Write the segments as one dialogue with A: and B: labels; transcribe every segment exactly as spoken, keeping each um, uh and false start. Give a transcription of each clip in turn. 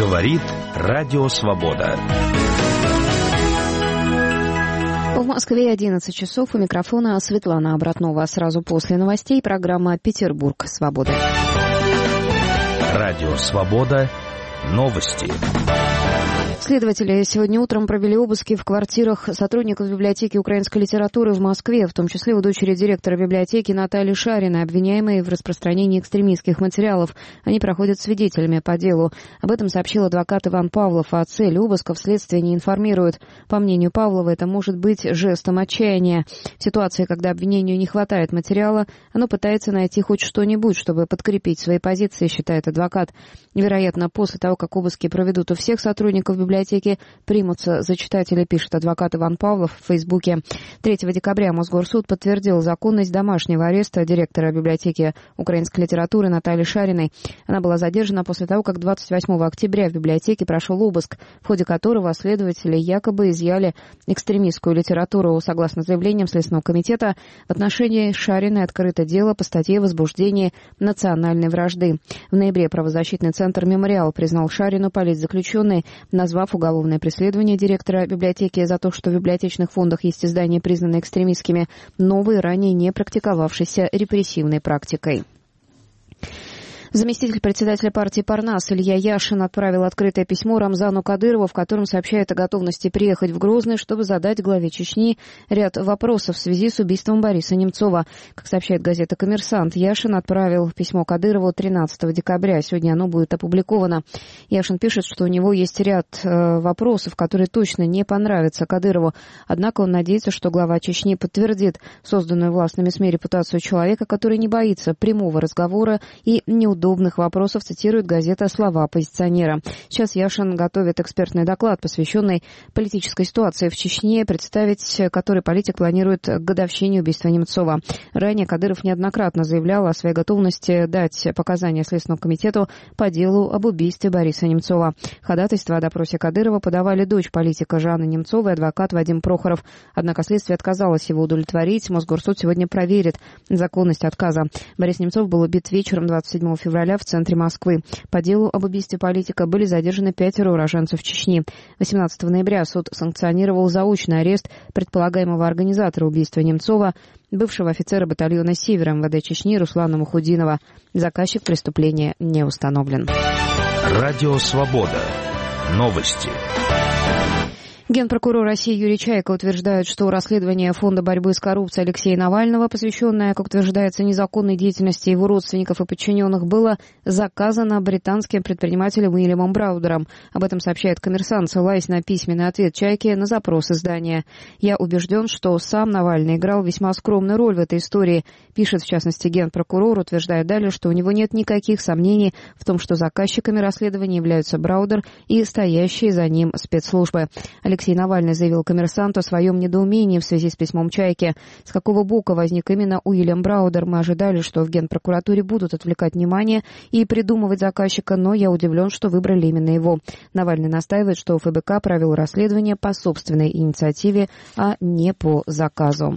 A: Говорит Радио Свобода.
B: В Москве одиннадцать часов. У микрофона Светлана Обратнова. Сразу после новостей программа «Петербург. Свобода».
A: Радио Свобода. Новости.
B: Следователи сегодня утром провели обыски в квартирах сотрудников библиотеки украинской литературы в Москве, в том числе у дочери директора библиотеки Натальи Шариной, обвиняемой в распространении экстремистских материалов. Они проходят свидетелями по делу. Об этом сообщил адвокат Иван Павлов, а цели обысков следствие не информирует. По мнению Павлова, это может быть жестом отчаяния. В ситуации, когда обвинению не хватает материала, оно пытается найти хоть что-нибудь, чтобы подкрепить свои позиции, считает адвокат. Вероятно, после того, как обыски проведут у всех сотрудников библиотеки, библиотеки примутся за читателя, пишет адвокат Иван Павлов в Фейсбуке. третьего декабря Мосгорсуд подтвердил законность домашнего ареста директора библиотеки украинской литературы Натальи Шариной. Она была задержана после того, как двадцать восьмого октября в библиотеке прошел обыск, в ходе которого следователи якобы изъяли экстремистскую литературу. Согласно заявлениям Следственного комитета, в отношении Шариной открыто дело по статье «Возбуждение национальной вражды». В ноябре правозащитный центр «Мемориал» признал Шарину политзаключенной, назвав уголовное преследование директора библиотеки за то, что в библиотечных фондах есть издания, признанные экстремистскими, новой, ранее не практиковавшейся репрессивной практикой. Заместитель председателя партии «Парнас» Илья Яшин отправил открытое письмо Рамзану Кадырову, в котором сообщает о готовности приехать в Грозный, чтобы задать главе Чечни ряд вопросов в связи с убийством Бориса Немцова. Как сообщает газета «Коммерсант», Яшин отправил письмо Кадырову тринадцатого декабря. Сегодня оно будет опубликовано. Яшин пишет, что у него есть ряд э, вопросов, которые точно не понравятся Кадырову. Однако он надеется, что глава Чечни подтвердит созданную властными СМИ репутацию человека, который не боится прямого разговора и неудобства удобных вопросов, цитирует газета слова оппозиционера. Сейчас Яшин готовит экспертный доклад, посвященный политической ситуации в Чечне, представить который политик планирует к годовщине убийства Немцова. Ранее Кадыров неоднократно заявлял о своей готовности дать показания Следственному комитету по делу об убийстве Бориса Немцова. Ходатайство о допросе Кадырова подавали дочь политика Жанны Немцовой и адвокат Вадим Прохоров. Однако следствие отказалось его удовлетворить. Мосгорсуд сегодня проверит законность отказа. Борис Немцов был убит вечером двадцать седьмого февраля в центре Москвы. По делу об убийстве политика были задержаны пятеро уроженцев Чечни. восемнадцатого ноября суд санкционировал заочный арест предполагаемого организатора убийства Немцова, бывшего офицера батальона «Север» МВД Чечни Руслана Мухудинова. Заказчик преступления не установлен.
A: Радио Свобода. Новости.
B: Генпрокурор России Юрий Чайка утверждает, что расследование Фонда борьбы с коррупцией Алексея Навального, посвященное, как утверждается, незаконной деятельности его родственников и подчиненных, было заказано британским предпринимателем Уильямом Браудером. Об этом сообщает «Коммерсант», ссылаясь на письменный ответ Чайки на запрос издания. «Я убежден, что сам Навальный играл весьма скромную роль в этой истории», пишет, в частности, Генпрокурор, утверждая далее, что у него нет никаких сомнений в том, что заказчиками расследования являются Браудер и стоящие за ним спецслужбы. Алексей Навальный заявил «Коммерсанту» о своем недоумении в связи с письмом Чайки. С какого бока возник именно Уильям Браудер? Мы ожидали, что в Генпрокуратуре будут отвлекать внимание и придумывать заказчика, но я удивлен, что выбрали именно его. Навальный настаивает, что ФБК провел расследование по собственной инициативе, а не по заказу.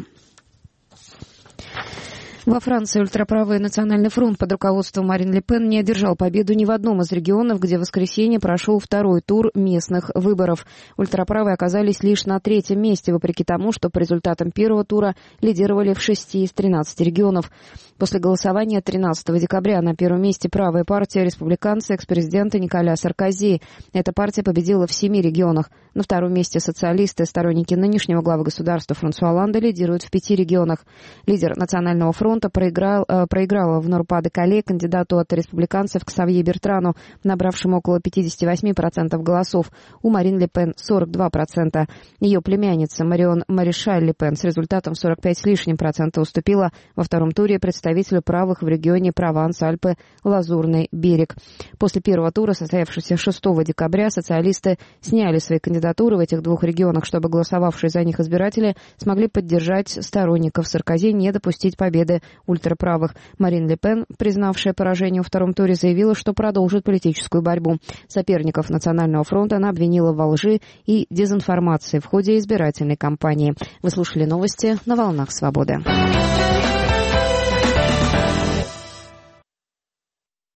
B: Во Франции ультраправый Национальный фронт под руководством Марин Ле Пен не одержал победу ни в одном из регионов, где в воскресенье прошел второй тур местных выборов. Ультраправые оказались лишь на третьем месте, вопреки тому, что по результатам первого тура лидировали в шести из тринадцати регионов. После голосования тринадцатого декабря на первом месте правая партия республиканца экс-президента Николя Саркози. Эта партия победила в семи регионах. На втором месте социалисты, сторонники нынешнего главы государства Франсуа Олланда, лидируют в пяти регионах. Лидер Национального фронта проиграл, э, проиграла в Нор-Па-де-Кале кандидату от республиканцев Ксавье Бертрану, набравшему около пятьдесят восемь процентов голосов. У Марин Ле Пен сорок два процента. Ее племянница Марион Маришаль Ле Пен с результатом сорок пять с лишним процента уступила во втором туре представителю правых в регионе Прованс-Альпы-Лазурный берег. После первого тура, состоявшегося шестого декабря, социалисты сняли свои кандидатуры в этих двух регионах, чтобы голосовавшие за них избиратели смогли поддержать сторонников Саркози, не допустить победы ультраправых. Марин Ле Пен, признавшая поражение во втором туре, заявила, что продолжит политическую борьбу. Соперников Национального фронта она обвинила во лжи и дезинформации в ходе избирательной кампании. Вы слушали новости на «Волнах Свободы».